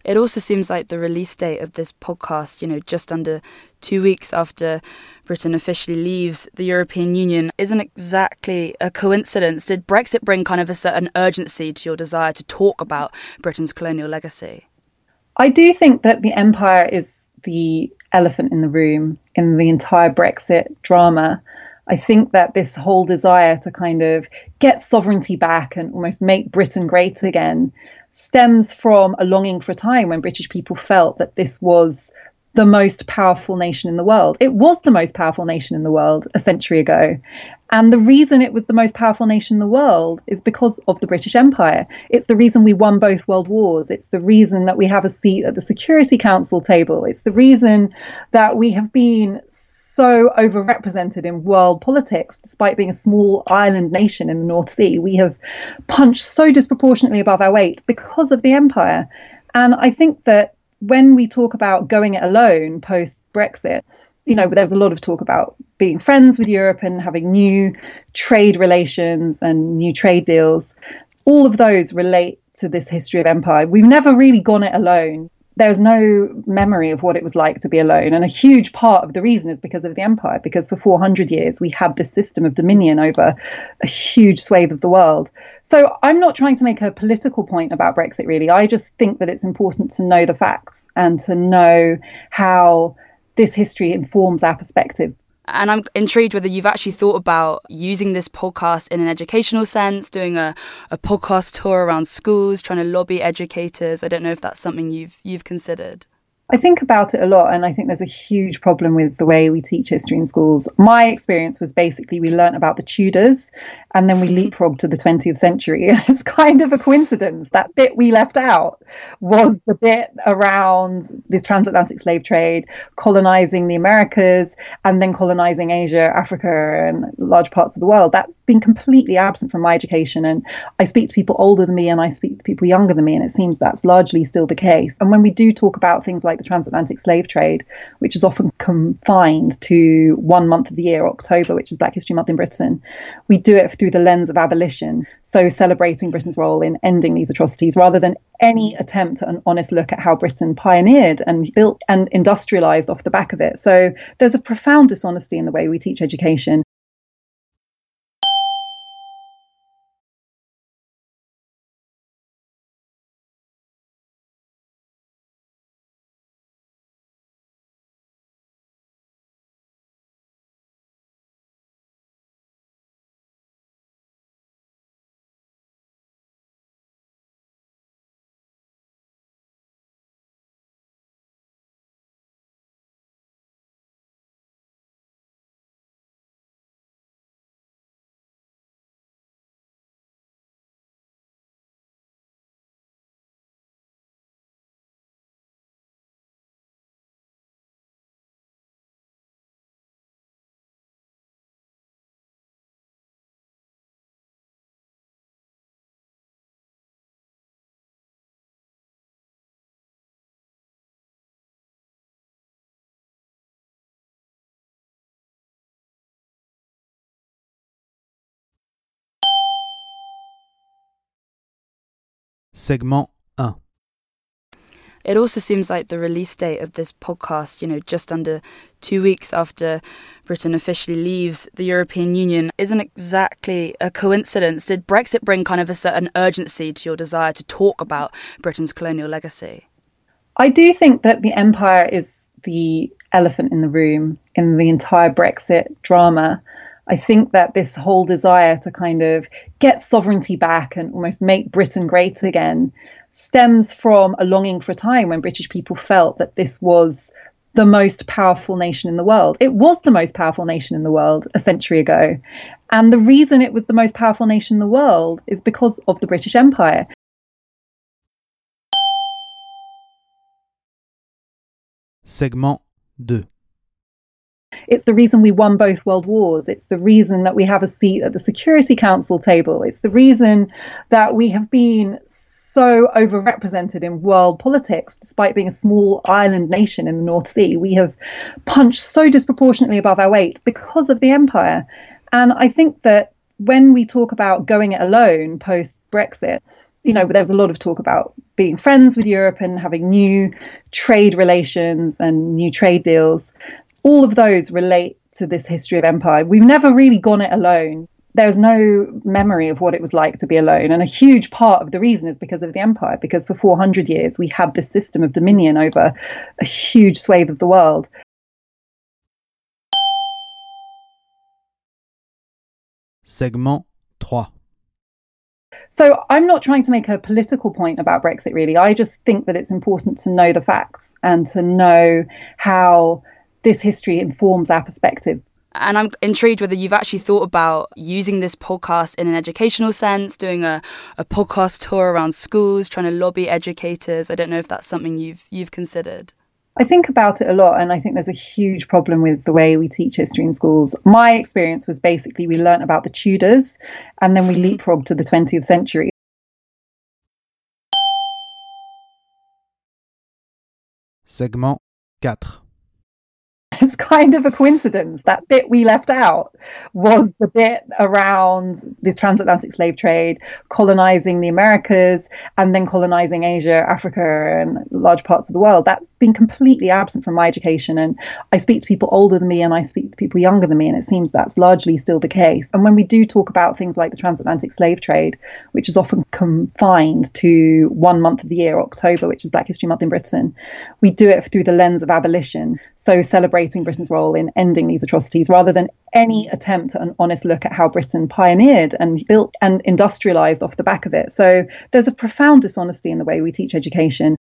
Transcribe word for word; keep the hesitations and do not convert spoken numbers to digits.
It also seems like the release date of this podcast, you know, just under two weeks after Britain officially leaves the European Union, isn't exactly a coincidence. Did Brexit bring kind of a certain urgency to your desire to talk about Britain's colonial legacy? I do think that the empire is the elephant in the room in the entire Brexit drama. I think that this whole desire to kind of get sovereignty back and almost make Britain great again stems from a longing for a time when British people felt that this was the most powerful nation in the world. It was the most powerful nation in the world a century ago. And the reason it was the most powerful nation in the world is because of the British Empire. It's the reason we won both world wars. It's the reason that we have a seat at the Security Council table. It's the reason that we have been so overrepresented in world politics, despite being a small island nation in the North Sea. We have punched so disproportionately above our weight because of the empire. And I think that when we talk about going it alone post-Brexit, you know, there was a lot of talk about being friends with Europe and having new trade relations and new trade deals. All of those relate to this history of empire. We've never really gone it alone. There's no memory of what it was like to be alone. And a huge part of the reason is because of the empire, because for four hundred years, we had this system of dominion over a huge swathe of the world. So I'm not trying to make a political point about Brexit, really. I just think that it's important to know the facts and to know how this history informs our perspective. And I'm intrigued whether you've actually thought about using this podcast in an educational sense, doing a, a podcast tour around schools, trying to lobby educators. I don't know if that's something you've you've considered. I think about it a lot, and I think there's a huge problem with the way we teach history in schools. My experience was basically we learnt about the Tudors and then we leapfrogged to the twentieth century. It's kind of a coincidence. That bit we left out was the bit around the transatlantic slave trade, colonizing the Americas, and then colonizing Asia, Africa, and large parts of the world. That's been completely absent from my education. And I speak to people older than me and I speak to people younger than me, and it seems that's largely still the case. And when we do talk about things like the transatlantic slave trade, which is often confined to one month of the year, October, which is Black History Month in Britain, we do it through the lens of abolition, so celebrating Britain's role in ending these atrocities rather than any attempt at an honest look at how Britain pioneered and built and industrialized off the back of it. So there's a profound dishonesty in the way we teach education. Segment one. It also seems like the release date of this podcast, you know, just under two weeks after Britain officially leaves the European Union, isn't exactly a coincidence. Did Brexit bring kind of a certain urgency to your desire to talk about Britain's colonial legacy? I do think that the empire is the elephant in the room in the entire Brexit drama. I think that this whole desire to kind of get sovereignty back and almost make Britain great again stems from a longing for a time when British people felt that this was the most powerful nation in the world. It was the most powerful nation in the world a century ago. And the reason it was the most powerful nation in the world is because of the British Empire. Segment two. It's the reason we won both world wars. It's the reason that we have a seat at the Security Council table. It's the reason that we have been so overrepresented in world politics, despite being a small island nation in the North Sea. We have punched so disproportionately above our weight because of the empire. And I think that when we talk about going it alone post-Brexit, You know, there was a lot of talk about being friends with Europe and having new trade relations and new trade deals. All of those relate to this history of empire. We've never really gone it alone. There's no memory of what it was like to be alone. And a huge part of the reason is because of the empire, because for four hundred years, we had this system of dominion over a huge swathe of the world. Segment trois. So I'm not trying to make a political point about Brexit, really. I just think that it's important to know the facts and to know how this history informs our perspective. And I'm intrigued whether you've actually thought about using this podcast in an educational sense, doing a, a podcast tour around schools, trying to lobby educators. I don't know if that's something you've you've considered. I think about it a lot, and I think there's a huge problem with the way we teach history in schools. My experience was basically we learnt about the Tudors and then we leapfrogged to the twentieth century. Segment quatre. It's kind of a coincidence. That bit we left out was the bit around the transatlantic slave trade, colonizing the Americas, and then colonizing Asia, Africa, and large parts of the world. That's been completely absent from my education. And I speak to people older than me and I speak to people younger than me, and it seems that's largely still the case. And when we do talk about things like the transatlantic slave trade, which is often confined to one month of the year, October, which is Black History Month in Britain, we do it through the lens of abolition. So celebrating Britain's role in ending these atrocities rather than any attempt at an honest look at how Britain pioneered and built and industrialized off the back of it. So there's a profound dishonesty in the way we teach education.